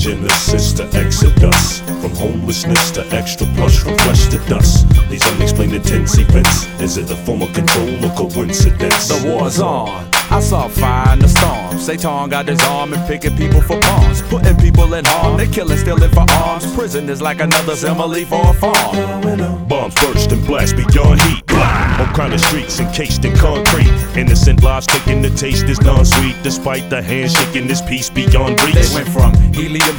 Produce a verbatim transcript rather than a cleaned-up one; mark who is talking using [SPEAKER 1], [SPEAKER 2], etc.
[SPEAKER 1] Genesis to Exodus, from homelessness to extra plush, from flesh to dust. These unexplained intense events, is it a form of control or coincidence?
[SPEAKER 2] The war's on, I saw fire in the storm. Satan got his arm and picking people for pawns, putting people in harm, they killing, stealing for arms. Prison is like another simile for a farm.
[SPEAKER 1] Bombs burst and blast beyond heat. All kind of streets encased in concrete. Innocent lives taking the taste is non-sweet. Despite the handshaking, this peace beyond reach.
[SPEAKER 2] They went from helium